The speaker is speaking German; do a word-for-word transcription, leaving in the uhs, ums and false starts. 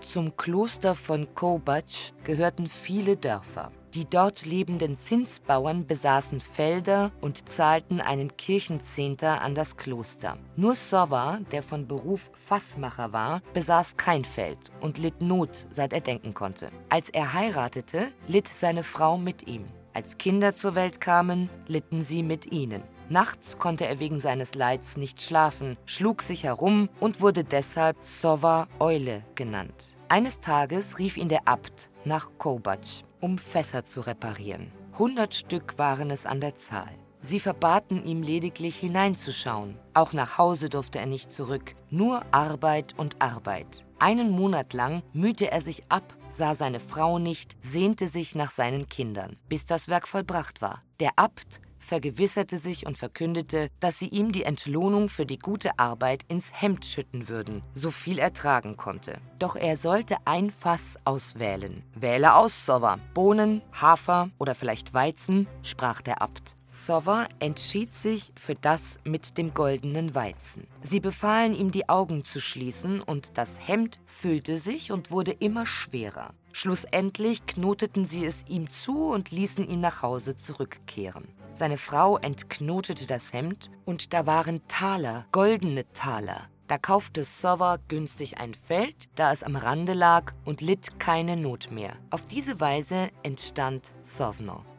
Zum Kloster von Koubach gehörten viele Dörfer. Die dort lebenden Zinsbauern besaßen Felder und zahlten einen Kirchenzehnter an das Kloster. Nur Sova, der von Beruf Fassmacher war, besaß kein Feld und litt Not, seit er denken konnte. Als er heiratete, litt seine Frau mit ihm. Als Kinder zur Welt kamen, litten sie mit ihnen. Nachts konnte er wegen seines Leids nicht schlafen, schlug sich herum und wurde deshalb Sova Eule genannt. Eines Tages rief ihn der Abt nach Koubach, um Fässer zu reparieren. Hundert Stück waren es an der Zahl. Sie verbaten ihm lediglich hineinzuschauen. Auch nach Hause durfte er nicht zurück, nur Arbeit und Arbeit. Einen Monat lang mühte er sich ab, sah seine Frau nicht, sehnte sich nach seinen Kindern, bis das Werk vollbracht war. Der Abt vergewisserte sich und verkündete, dass sie ihm die Entlohnung für die gute Arbeit ins Hemd schütten würden, so viel er tragen konnte. Doch er sollte ein Fass auswählen. »Wähle aus, Sova. Bohnen, Hafer oder vielleicht Weizen«, sprach der Abt. Sova entschied sich für das mit dem goldenen Weizen. Sie befahlen ihm, die Augen zu schließen, und das Hemd füllte sich und wurde immer schwerer. Schlussendlich knoteten sie es ihm zu und ließen ihn nach Hause zurückkehren. Seine Frau entknotete das Hemd und da waren Taler, goldene Taler. Da kaufte Sova günstig ein Feld, da es am Rande lag, und litt keine Not mehr. Auf diese Weise entstand Sovno.